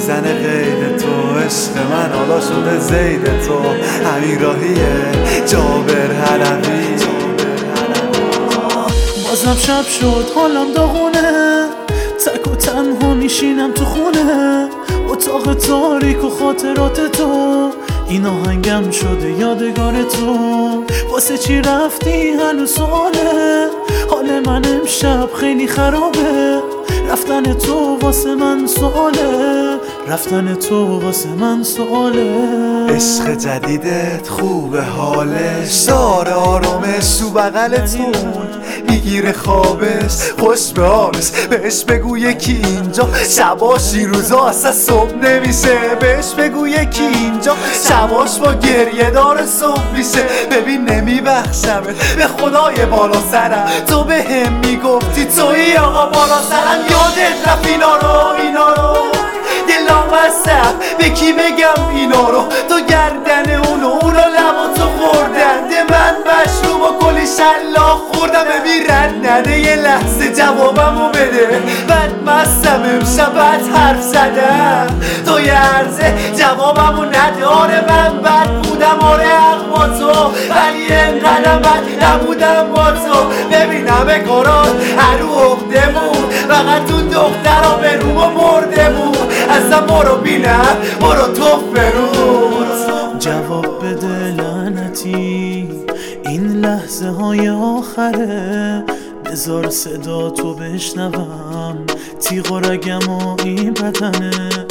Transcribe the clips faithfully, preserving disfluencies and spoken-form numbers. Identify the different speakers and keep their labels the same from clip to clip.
Speaker 1: زن غیر تو، عشق من حالا شده زید تو، همین راهیه جابر حلبی.
Speaker 2: بازم شب شد حالم داغونه، تک و تنها میشینم تو خونه، اتاق تاریک و خاطرات تو، این آهنگم شده یادگار تو. واسه چی رفتی هنوز سواله، حال من امشب خیلی خرابه، رفتن تو واسه من سواله، رفتن تو واسه من سواله.
Speaker 1: عشق جدیدت خوبه حالش، داره آرامش تو بغلتون، میگیره خوابش خوش به حالش. بهش بگو یکی اینجا شباش این روزا اصلا صبح نمیشه، بهش بگو یکی اینجا شباش با گریه داره صبح میشه. ببین نمیبخشمت به خدای بالا سرم، تو به هم میگفتی توی آقا بالا سرم. یادت رفت اینا رو اینا رو دلام بستم، به کی بگم اینا رو؟ تو گردن اونو اونو لبا تو خوردن، ده من مشروب و کلی شلاق خوردم. ببین رد نده یه لحظه جوابمو بده، بد مستم امشب بد حرف زدم، تو یه عرضه جوابمو نده. آره من بد بودم، آره حق با تو، ولی انقدرم بد نبودم با تو. ببین همه کارات هرو عقده بود، فقط اون دخترا به رومو مرده بود. اصلا برو بینم برو تو فروز.
Speaker 2: جواب بده لعنتی، این لحظه های آخره، بذار صدا تو بشنوم، تیغ و رگم و این بدنه.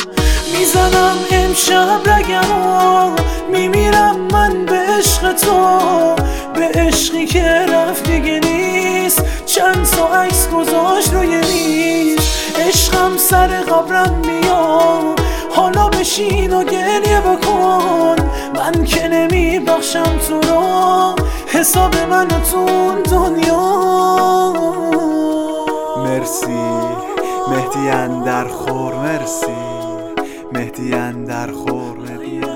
Speaker 2: میزنم امشب رگم و میمیرم من به عشق تو، به عشقی که رفت دیگه نیست، چند تا عکس گذاشت روی میز. عشقم سر قبرم میاد، حالا بشین و گریه بکن، من که نمیبخشم تو رو، حساب من و تو دنیا.
Speaker 1: مرسی مهدی اندرخور، مرسی مهدی اندرخور.